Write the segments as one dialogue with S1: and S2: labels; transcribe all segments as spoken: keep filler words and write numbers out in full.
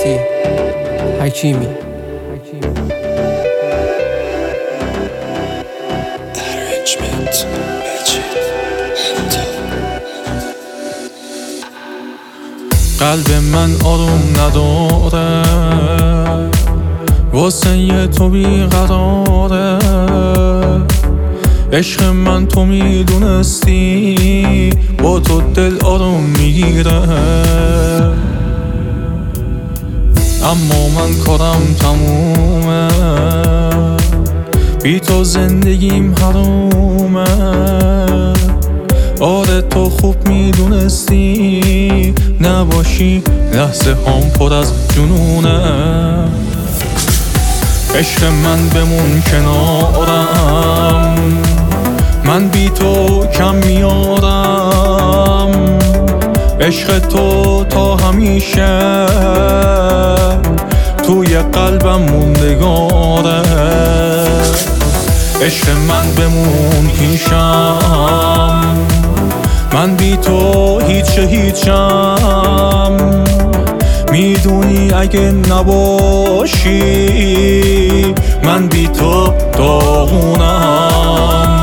S1: مهدی حکیمی.
S2: قلب من آروم نداره، واسه تو بیقراره. عشق من تو میدونستی، با تو دل آروم میگیره. اما من کارم تمومه، بی تو زندگیم حرومه. آره تو خوب میدونستی، نباشی لحظه هم پر از جنونه. عشق من بمون کنارم، من بی تو کم میارم. عشق تو تا همیشه توی قلبم موندگاره. عشق من بمون پیشم، من بی تو هیچ هیچم. میدونی اگه نباشی، من بی تو داغونم.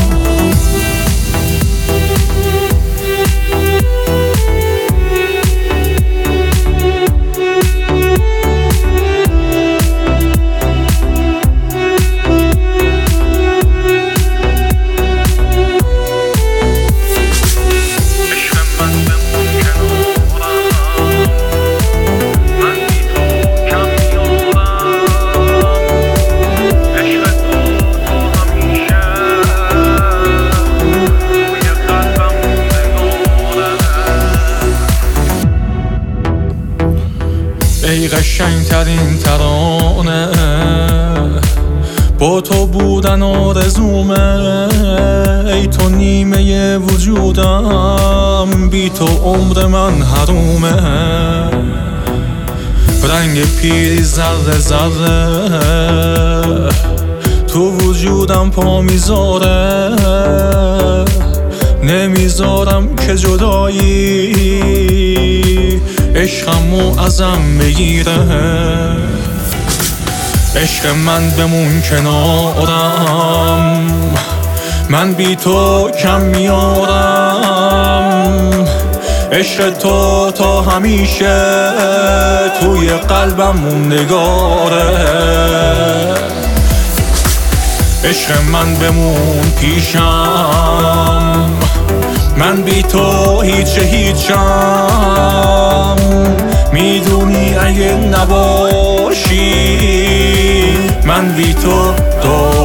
S2: ای قشنگ ترین ترانه، با تو بودن آرزومه. ای تو نیمه وجودم، بی تو عمر من حرومه. رنگ پیری ذره ذره تو وجودم پا میذاره. نمیذارم که جدایی عشقمو ازم بگیره. عشق من بمون کنارم، من بی تو کم میارم. عشق تو تا همیشه توی قلبم موندگاره. عشق من بمون پیشم، من بی تو هیچ هیچم. میدونی اگه نباشی، من بی تو